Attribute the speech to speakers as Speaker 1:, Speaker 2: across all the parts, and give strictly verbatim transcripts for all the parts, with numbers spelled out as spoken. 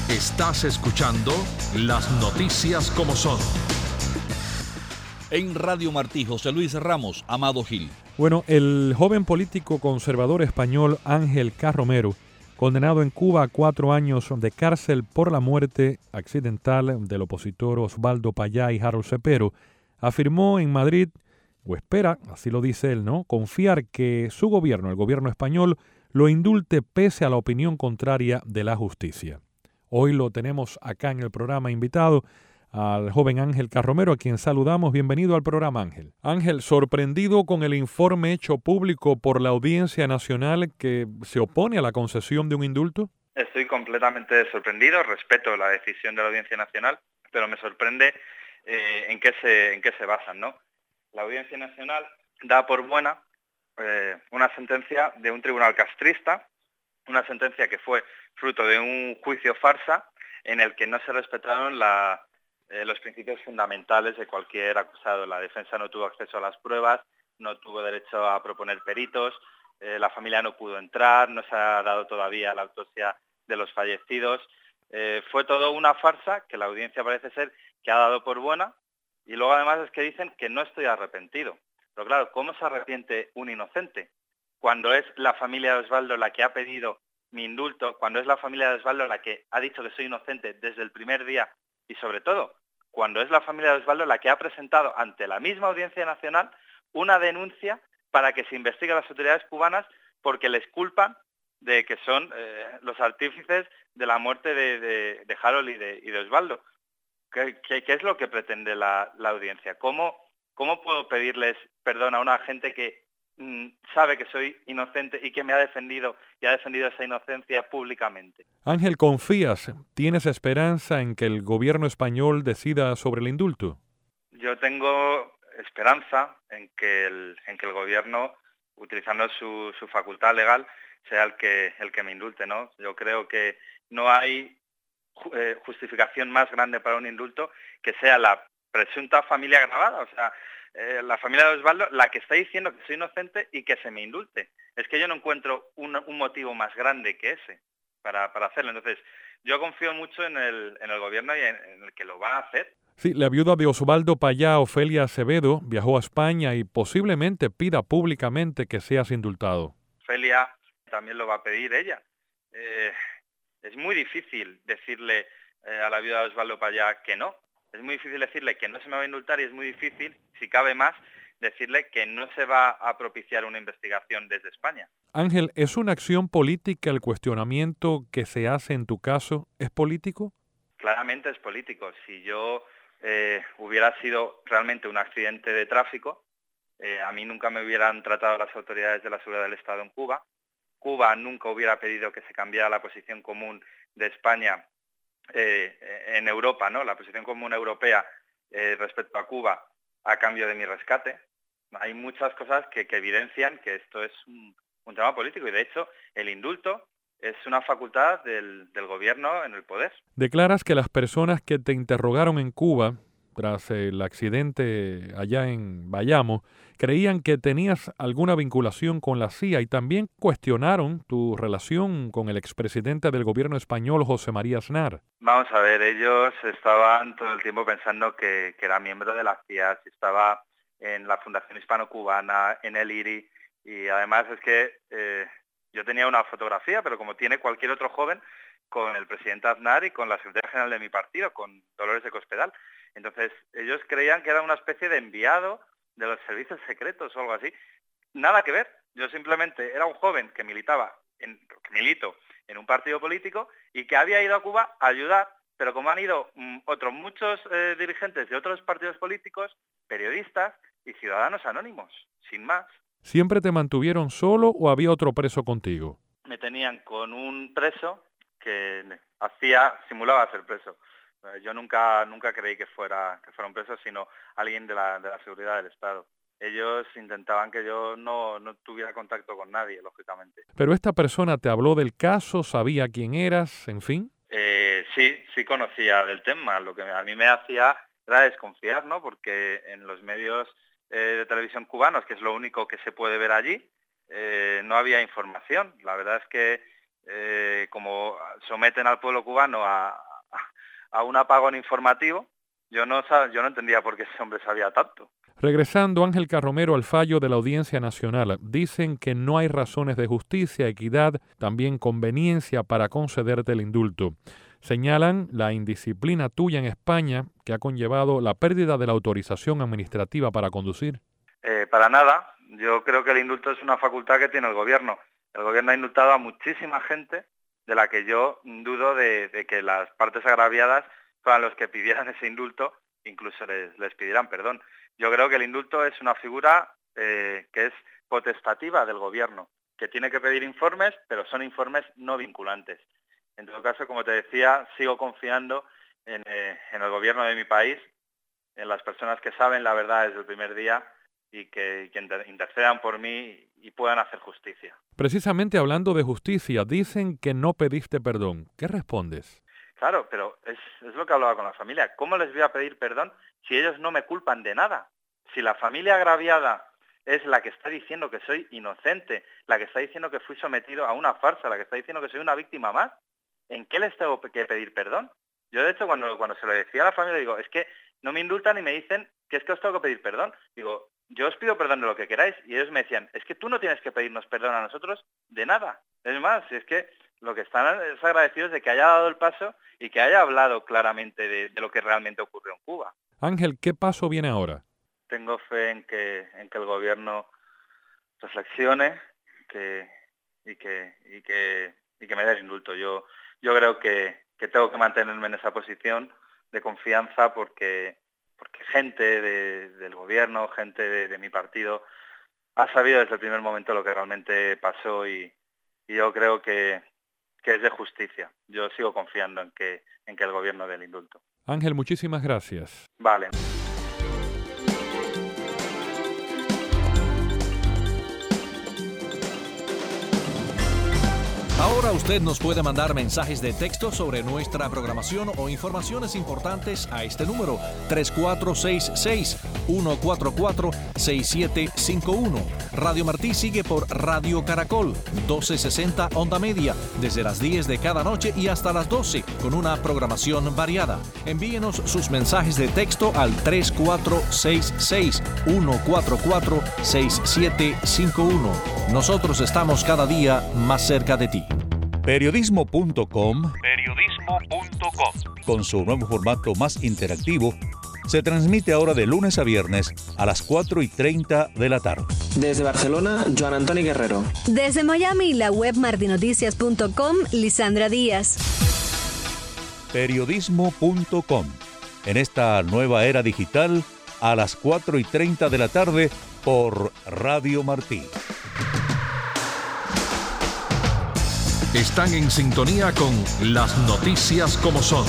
Speaker 1: Estás escuchando las noticias como son.
Speaker 2: En Radio Martí, José Luis Ramos, Amado Gil.
Speaker 3: Bueno, el joven político conservador español Ángel Carromero, condenado en Cuba a cuatro años de cárcel por la muerte accidental del opositor Osvaldo Payá y Harold Cepero, afirmó en Madrid, o espera, así lo dice él, ¿no?, confiar que su gobierno, el gobierno español, lo indulte pese a la opinión contraria de la justicia. Hoy lo tenemos acá en el programa invitado al joven Ángel Carromero, a quien saludamos. Bienvenido al programa, Ángel. Ángel, sorprendido con el informe hecho público por la Audiencia Nacional que se opone a la concesión de un indulto.
Speaker 4: Estoy completamente sorprendido, respeto la decisión de la Audiencia Nacional, pero me sorprende eh, en qué se en qué se basan, ¿no? La Audiencia Nacional da por buena eh, una sentencia de un tribunal castrista, una sentencia que fue fruto de un juicio farsa en el que no se respetaron la Eh, los principios fundamentales de cualquier acusado. La defensa no tuvo acceso a las pruebas, no tuvo derecho a proponer peritos, eh, la familia no pudo entrar, no se ha dado todavía la autopsia de los fallecidos. Eh, fue todo una farsa que la audiencia parece ser que ha dado por buena, y luego además es que dicen que no estoy arrepentido. Pero claro, ¿cómo se arrepiente un inocente? Cuando es la familia de Osvaldo la que ha pedido mi indulto, cuando es la familia de Osvaldo la que ha dicho que soy inocente desde el primer día, y sobre todo, cuando es la familia de Osvaldo la que ha presentado ante la misma Audiencia Nacional una denuncia para que se investigue a las autoridades cubanas porque les culpan de que son eh, los artífices de la muerte de, de, de Harold y de, y de Osvaldo. ¿Qué, qué, qué es lo que pretende la, la audiencia? ¿Cómo, ¿Cómo puedo pedirles perdón a una gente que mmm, sabe que soy inocente y que me ha defendido y ha defendido esa inocencia públicamente?
Speaker 3: Ángel, ¿confías, tienes esperanza en que el gobierno español decida sobre el indulto?
Speaker 4: Yo tengo esperanza en que el, en que el gobierno, utilizando su, su facultad legal, sea el que, el que me indulte, ¿no? Yo creo que no hay eh, justificación más grande para un indulto que sea la presunta familia agravada, o sea, eh, la familia de Osvaldo, la que está diciendo que soy inocente y que se me indulte. Es que yo no encuentro un, un motivo más grande que ese para, para hacerlo. Entonces, yo confío mucho en el, en el gobierno y en, en el que lo va a hacer.
Speaker 3: Sí, la viuda de Osvaldo Payá, Ofelia Acevedo, viajó a España y posiblemente pida públicamente que seas indultado.
Speaker 4: Ofelia también lo va a pedir ella. Eh, es muy difícil decirle eh, a la viuda de Osvaldo Payá que no. Es muy difícil decirle que no se me va a indultar y es muy difícil, si cabe más, decirle que no se va a propiciar una investigación desde España.
Speaker 3: Ángel, ¿es una acción política el cuestionamiento que se hace en tu caso? ¿Es político?
Speaker 4: Claramente es político. Si yo eh, hubiera sido realmente un accidente de tráfico, eh, a mí nunca me hubieran tratado las autoridades de la seguridad del Estado en Cuba. Cuba nunca hubiera pedido que se cambiara la posición común de España eh, en Europa, ¿no? La posición común europea eh, respecto a Cuba a cambio de mi rescate. Hay muchas cosas que, que evidencian que esto es un, un tema político y, de hecho, el indulto es una facultad del, del gobierno en el poder.
Speaker 3: Declaras que las personas que te interrogaron en Cuba tras el accidente allá en Bayamo creían que tenías alguna vinculación con la C I A y también cuestionaron tu relación con el expresidente del gobierno español, José María Aznar.
Speaker 4: Vamos a ver, ellos estaban todo el tiempo pensando que, que era miembro de la C I A, si estaba en la Fundación Hispano-Cubana, en el I R I, y además es que eh, yo tenía una fotografía, pero como tiene cualquier otro joven, con el presidente Aznar y con la secretaria general de mi partido, con Dolores de Cospedal. Entonces, ellos creían que era una especie de enviado de los servicios secretos o algo así. Nada que ver. Yo simplemente era un joven que militaba, en, que milito en un partido político y que había ido a Cuba a ayudar, pero como han ido mm, otros muchos eh, dirigentes de otros partidos políticos, periodistas y ciudadanos anónimos, sin más.
Speaker 3: ¿Siempre te mantuvieron solo o había otro preso contigo?
Speaker 4: Me tenían con un preso que hacía, simulaba ser preso. Yo nunca nunca creí que fuera que fuera un preso, sino alguien de la, de la seguridad del Estado. Ellos intentaban que yo no, no tuviera contacto con nadie, lógicamente.
Speaker 3: ¿Pero esta persona te habló del caso, sabía quién eras, en fin?
Speaker 4: Eh, sí, sí conocía del tema. Lo que a mí me hacía era desconfiar, ¿no? Porque en los medios eh, de televisión cubanos, que es lo único que se puede ver allí, eh, no había información. La verdad es que eh, como someten al pueblo cubano a, a un apagón informativo, yo no, yo no entendía por qué ese hombre sabía tanto.
Speaker 3: Regresando, Ángel Carromero, al fallo de la Audiencia Nacional, dicen que no hay razones de justicia, equidad, también conveniencia para concederte el indulto. Señalan la indisciplina tuya en España que ha conllevado la pérdida de la autorización administrativa para conducir.
Speaker 4: Eh, para nada. Yo creo que el indulto es una facultad que tiene el gobierno. El gobierno ha indultado a muchísima gente de la que yo dudo de, de que las partes agraviadas fueran los que pidieran ese indulto, incluso les, les pidieran perdón. Yo creo que el indulto es una figura eh, que es potestativa del gobierno, que tiene que pedir informes, pero son informes no vinculantes. En todo caso, como te decía, sigo confiando en, eh, en el gobierno de mi país, en las personas que saben la verdad desde el primer día y que, que inter- intercedan por mí y puedan hacer justicia.
Speaker 3: Precisamente hablando de justicia, dicen que no pediste perdón. ¿Qué respondes?
Speaker 4: Claro, pero es, es lo que hablaba con la familia. ¿Cómo les voy a pedir perdón si ellos no me culpan de nada? Si la familia agraviada es la que está diciendo que soy inocente, la que está diciendo que fui sometido a una farsa, la que está diciendo que soy una víctima más, ¿en qué les tengo que pedir perdón? Yo, de hecho, cuando, cuando se lo decía a la familia, digo, es que no me indultan y me dicen que es que os tengo que pedir perdón. Digo, yo os pido perdón de lo que queráis. Y ellos me decían, es que tú no tienes que pedirnos perdón a nosotros de nada. Es más, es que lo que están es agradecidos de que haya dado el paso y que haya hablado claramente de, de lo que realmente ocurrió en Cuba.
Speaker 3: Ángel, ¿qué paso viene ahora?
Speaker 4: Tengo fe en que, en que el gobierno reflexione que, y, que, y, que, y que me dé el indulto. Yo, yo creo que, que tengo que mantenerme en esa posición de confianza porque, porque gente de, del gobierno, gente de, de mi partido, ha sabido desde el primer momento lo que realmente pasó y, y yo creo que, que es de justicia. Yo sigo confiando en que, en que el gobierno dé el indulto.
Speaker 3: Ángel, muchísimas gracias.
Speaker 4: Vale.
Speaker 2: Ahora usted nos puede mandar mensajes de texto sobre nuestra programación o informaciones importantes a este número tres cuatro seis seis, uno cuatro cuatro, seis siete cinco uno. Radio Martí sigue por Radio Caracol, doce sesenta onda media, desde las diez de cada noche y hasta las doce, con una programación variada. Envíenos sus mensajes de texto al tres cuatro seis seis, uno cuatro cuatro, seis siete cinco uno. Nosotros estamos cada día más cerca de ti.
Speaker 5: Periodismo punto com,
Speaker 1: Periodismo punto com.
Speaker 5: con su nuevo formato más interactivo, se transmite ahora de lunes a viernes a las cuatro y treinta de la tarde.
Speaker 6: Desde Barcelona, Joan Antoni Guerrero.
Speaker 7: Desde Miami, la web martinoticias punto com, Lisandra Díaz.
Speaker 5: Periodismo punto com. En esta nueva era digital, a las cuatro y treinta de la tarde por Radio Martí.
Speaker 1: Están en sintonía con las noticias como son.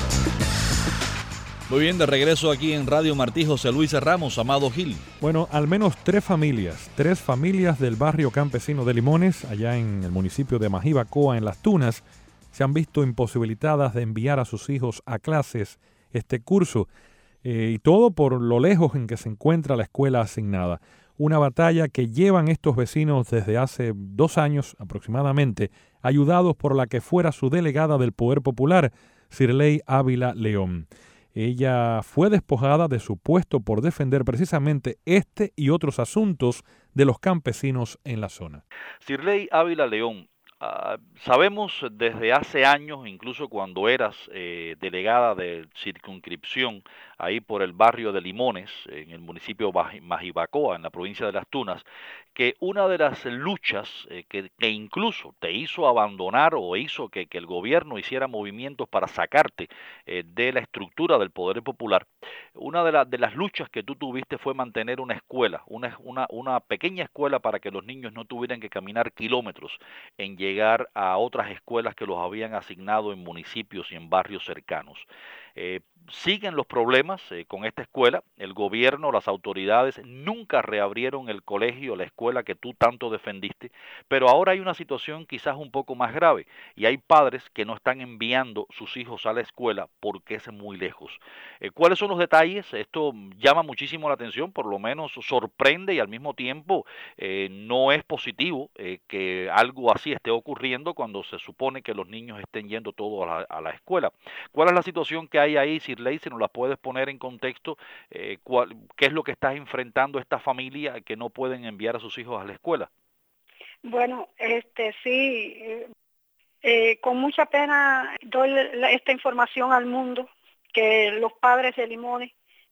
Speaker 2: Muy bien, de regreso aquí en Radio Martí, José Luis Ramos, Amado Gil.
Speaker 3: Bueno, al menos tres familias, tres familias del barrio campesino de Limones, allá en el municipio de Majibacoa, en Las Tunas, se han visto imposibilitadas de enviar a sus hijos a clases este curso, eh, y todo por lo lejos en que se encuentra la escuela asignada. Una batalla que llevan estos vecinos desde hace dos años aproximadamente, ayudados por la que fuera su delegada del Poder Popular, Sirley Ávila León. Ella fue despojada de su puesto por defender precisamente este y otros asuntos de los campesinos en la zona.
Speaker 8: Sirley Ávila León, uh, sabemos desde hace años, incluso cuando eras eh, delegada de circunscripción, ahí por el barrio de Limones, en el municipio de Majibacoa, en la provincia de Las Tunas, que una de las luchas eh, que, que incluso te hizo abandonar o hizo que, que el gobierno hiciera movimientos para sacarte eh, de la estructura del Poder Popular, una de, la, de las luchas que tú tuviste fue mantener una escuela, una, una, una pequeña escuela para que los niños no tuvieran que caminar kilómetros en llegar a otras escuelas que los habían asignado en municipios y en barrios cercanos. Eh, siguen los problemas eh, con esta escuela. El gobierno, las autoridades nunca reabrieron el colegio, la escuela que tú tanto defendiste, pero ahora hay una situación quizás un poco más grave y hay padres que no están enviando sus hijos a la escuela porque es muy lejos. Eh, ¿Cuáles son los detalles? Esto llama muchísimo la atención, por lo menos sorprende y al mismo tiempo eh, no es positivo eh, que algo así esté ocurriendo cuando se supone que los niños estén yendo todos a la, a la escuela. ¿Cuál es la situación que hay ahí, Sirley? Si nos la puedes poner en contexto, eh, cuál, ¿qué es lo que está enfrentando esta familia que no pueden enviar a sus hijos a la escuela?
Speaker 9: Bueno, este sí, eh, eh, con mucha pena doy la, esta información al mundo, que los padres de Limones,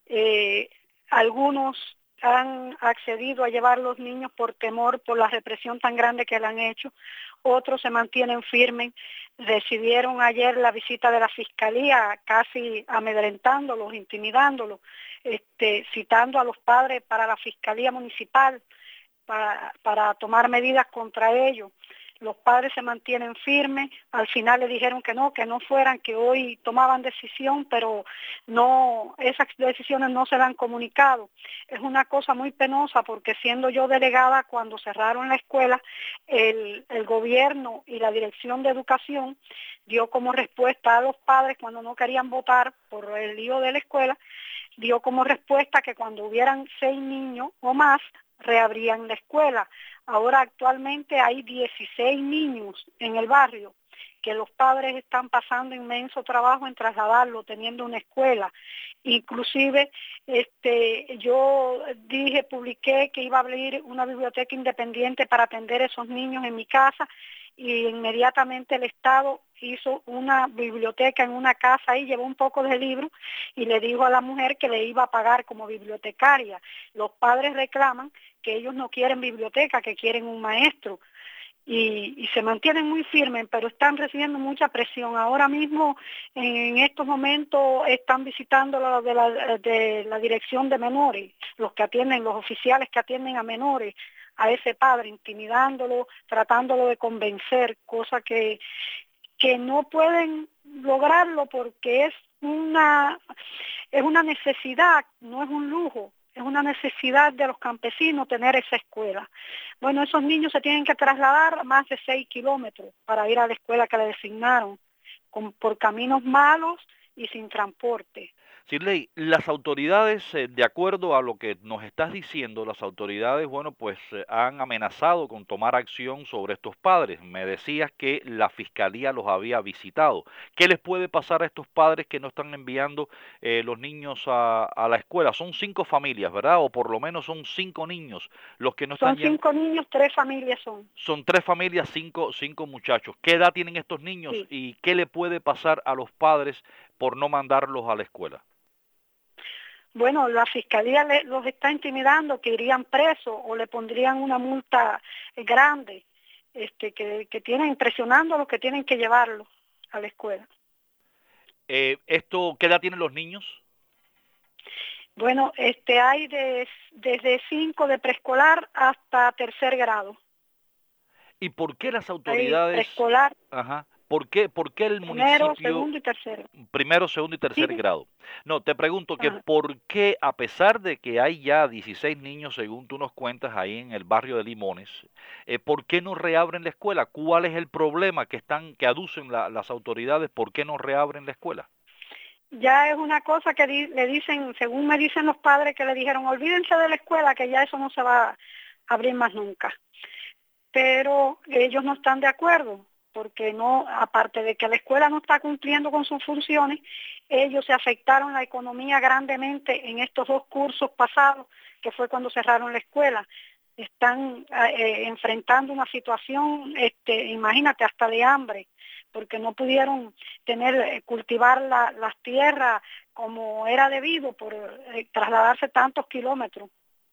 Speaker 9: eh, algunos han accedido a llevar los niños por temor, por la represión tan grande que le han hecho, otros se mantienen firmes, recibieron ayer la visita de la Fiscalía, casi amedrentándolos, intimidándolos, este, citando a los padres para la Fiscalía Municipal, para, para tomar medidas contra ellos. Los padres se mantienen firmes, al final le dijeron que no, que no fueran, que hoy tomaban decisión, pero no, esas decisiones no se le han comunicado. Es una cosa muy penosa porque siendo yo delegada cuando cerraron la escuela, el, el gobierno y la Dirección de Educación dio como respuesta a los padres cuando no querían votar por el lío de la escuela, dio como respuesta que cuando hubieran seis niños o más, reabrían la escuela. Ahora actualmente hay dieciséis niños en el barrio que los padres están pasando inmenso trabajo en trasladarlo, teniendo una escuela. Inclusive este, yo dije, publiqué que iba a abrir una biblioteca independiente para atender a esos niños en mi casa y inmediatamente el Estado hizo una biblioteca en una casa y llevó un poco de libros y le dijo a la mujer que le iba a pagar como bibliotecaria. Los padres reclaman que ellos no quieren biblioteca, que quieren un maestro y, y se mantienen muy firmes, pero están recibiendo mucha presión. Ahora mismo, en estos momentos, están visitando la de la, de la Dirección de Menores, los que atienden, los oficiales que atienden a menores, a ese padre, intimidándolo, tratándolo de convencer, cosa que, que no pueden lograrlo porque es una, es una necesidad, no es un lujo. Es una necesidad de los campesinos tener esa escuela. Bueno, esos niños se tienen que trasladar más de seis kilómetros para ir a la escuela que le designaron, con, por caminos malos y sin transporte.
Speaker 8: Sirley, las autoridades, eh, de acuerdo a lo que nos estás diciendo, las autoridades, bueno, pues eh, han amenazado con tomar acción sobre estos padres. Me decías que la fiscalía los había visitado. ¿Qué les puede pasar a estos padres que no están enviando eh, los niños a, a la escuela? Son cinco familias, ¿verdad? O por lo menos son cinco niños los que no están.
Speaker 9: Son cinco niños, tres familias son.
Speaker 8: Son tres familias, cinco, cinco muchachos. ¿Qué edad tienen estos niños
Speaker 9: Sí.
Speaker 8: y qué le puede pasar a los padres por no mandarlos a la escuela?
Speaker 9: Bueno, la fiscalía le, los está intimidando que irían presos o le pondrían una multa grande, este, que, que tienen presionándolos, que tienen que llevarlos a la escuela.
Speaker 8: Eh, ¿Esto qué edad tienen los niños?
Speaker 9: Bueno, este, hay de, desde cinco de preescolar hasta tercer grado.
Speaker 8: ¿Y por qué las autoridades?
Speaker 9: Hay preescolar.
Speaker 8: Ajá. ¿Por qué, por qué el
Speaker 9: Primero,
Speaker 8: municipio?
Speaker 9: segundo y tercero.
Speaker 8: Primero, segundo y tercer
Speaker 9: Sí.
Speaker 8: grado. No, te pregunto que
Speaker 9: Ajá.
Speaker 8: por qué, a pesar de que hay ya dieciséis niños, según tú nos cuentas, ahí en el barrio de Limones, eh, ¿por qué no reabren la escuela? ¿Cuál es el problema que están, que aducen la, las autoridades? ¿Por qué no reabren la escuela?
Speaker 9: Ya es una cosa que di, le dicen, según me dicen los padres, que le dijeron, olvídense de la escuela, que ya eso no se va a abrir más nunca. Pero ellos no están de acuerdo, porque no, aparte de que la escuela no está cumpliendo con sus funciones, ellos se afectaron la economía grandemente en estos dos cursos pasados, que fue cuando cerraron la escuela. Están eh, enfrentando una situación, este, imagínate, hasta de hambre, porque no pudieron tener, eh, cultivar la, las tierras como era debido por eh, trasladarse tantos kilómetros.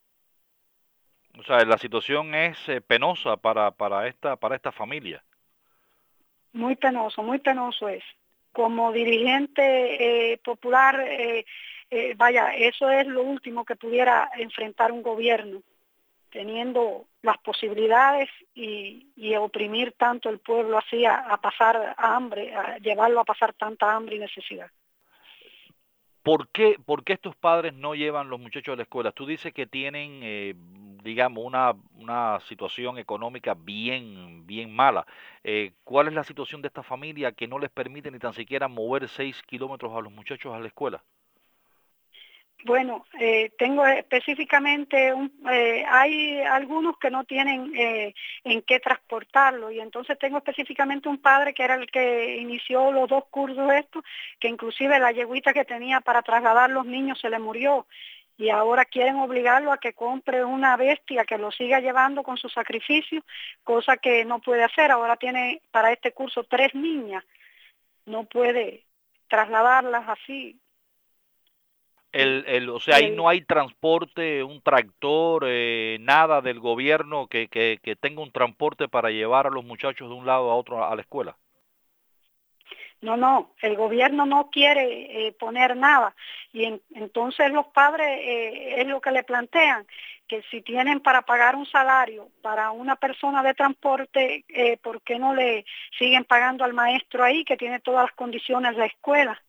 Speaker 8: O sea, la situación es eh, penosa para, para, esta, para esta familia.
Speaker 9: Muy penoso, muy penoso es. Como dirigente eh, popular, eh, eh, vaya, eso es lo último que pudiera enfrentar un gobierno, teniendo las posibilidades y, y oprimir tanto el pueblo así a, a pasar hambre, a llevarlo a pasar tanta hambre y necesidad.
Speaker 8: ¿por qué, ¿por qué estos padres no llevan los muchachos a la escuela? Tú dices que tienen, eh, digamos, una, una situación económica bien, bien mala. Eh, ¿cuál es la situación de esta familia que no les permite ni tan siquiera mover seis kilómetros a los muchachos a la escuela?
Speaker 9: Bueno, eh, tengo específicamente, un, eh, hay algunos que no tienen eh, en qué transportarlo y entonces tengo específicamente un padre que era el que inició los dos cursos estos, que inclusive la yeguita que tenía para trasladar los niños se le murió y ahora quieren obligarlo a que compre una bestia que lo siga llevando con su sacrificio, cosa que no puede hacer. Ahora tiene para este curso tres niñas, no puede trasladarlas así.
Speaker 8: El, el, o sea, ahí no hay transporte, un tractor, eh, nada del gobierno que, que, que tenga un transporte para llevar a los muchachos de un lado a otro a la escuela.
Speaker 9: No, no, el gobierno no quiere eh, poner nada y en, entonces los padres eh, es lo que le plantean, que si tienen para pagar un salario para una persona de transporte, eh, ¿por qué no le siguen pagando al maestro ahí que tiene todas las condiciones de la escuela?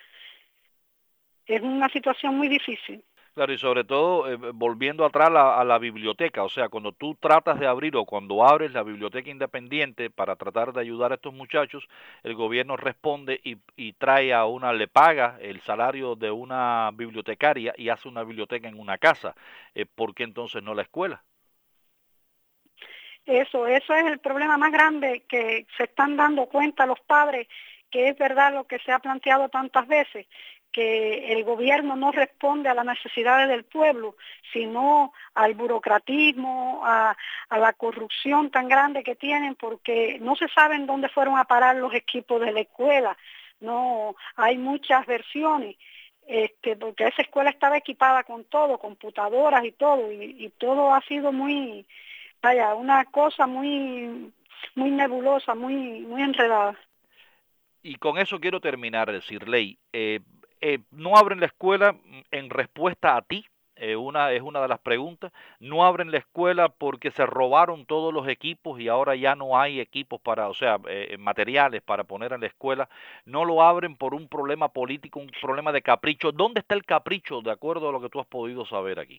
Speaker 9: Es una situación muy difícil.
Speaker 8: Claro, y sobre todo eh, volviendo atrás a la, a la biblioteca, o sea, cuando tú tratas de abrir o cuando abres la biblioteca independiente para tratar de ayudar a estos muchachos, el gobierno responde y, y trae a una, le paga el salario de una bibliotecaria y hace una biblioteca en una casa. Eh, ¿Por qué entonces no la escuela?
Speaker 9: Eso, eso es el problema más grande que se están dando cuenta los padres, que es verdad lo que se ha planteado tantas veces, que el gobierno no responde a las necesidades del pueblo, sino al burocratismo, a, a la corrupción tan grande que tienen, porque no se saben dónde fueron a parar los equipos de la escuela. No, hay muchas versiones, este, porque esa escuela estaba equipada con todo, computadoras y todo, y, y todo ha sido muy, vaya, una cosa muy, muy nebulosa, muy, muy enredada.
Speaker 8: Y con eso quiero terminar, Sirley. Eh, eh, no abren la escuela en respuesta a ti, eh, una es una de las preguntas. No abren la escuela porque se robaron todos los equipos y ahora ya no hay equipos para, o sea, eh, materiales para poner en la escuela. No lo abren por un problema político, un problema de capricho. ¿Dónde está el capricho, de acuerdo a lo que tú has podido saber aquí?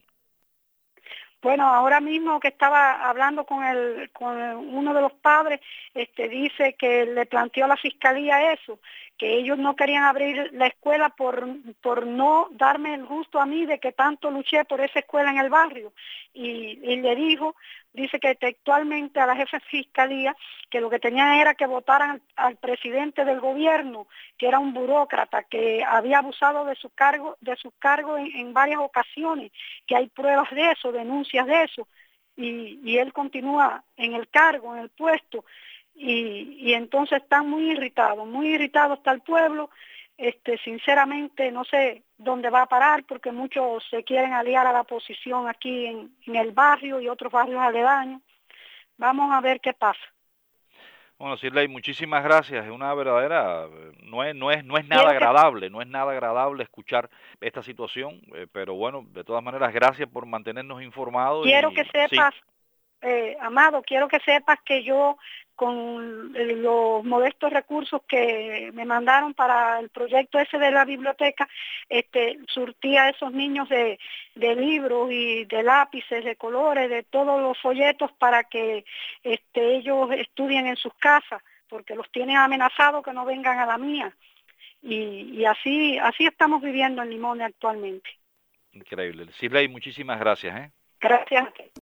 Speaker 9: Bueno, ahora mismo que estaba hablando con el con uno de los padres, este dice que le planteó a la fiscalía eso, que ellos no querían abrir la escuela por por no darme el gusto a mí de que tanto luché por esa escuela en el barrio. Y, y le dijo, dice que textualmente a la jefa de fiscalía, que lo que tenían era que votaran al, al presidente del gobierno, que era un burócrata, que había abusado de su cargo, de sus cargos en, en varias ocasiones, que hay pruebas de eso, denuncias de eso, y, y él continúa en el cargo, en el puesto, y, y entonces están muy irritados, muy irritados está el pueblo. Este, sinceramente no sé dónde va a parar porque muchos se quieren aliar a la oposición aquí en, en el barrio y otros barrios aledaños. Vamos a ver qué pasa.
Speaker 8: Bueno, Sirley, muchísimas gracias. Es una verdadera, no es, no es, no es nada agradable, no es nada agradable escuchar esta situación, eh, pero bueno, de todas maneras, gracias por mantenernos informados.
Speaker 9: Quiero
Speaker 8: y,
Speaker 9: que sepas,
Speaker 8: sí.
Speaker 9: eh, Amado, quiero que sepas que yo con los modestos recursos que me mandaron para el proyecto ese de la biblioteca, este, surtía a esos niños de, de libros y de lápices, de colores, de todos los folletos para que este, ellos estudien en sus casas, porque los tienen amenazados que no vengan a la mía. Y, y así, así estamos viviendo en Limón actualmente.
Speaker 8: Increíble. Sirley, muchísimas gracias. ¿eh?
Speaker 9: Gracias.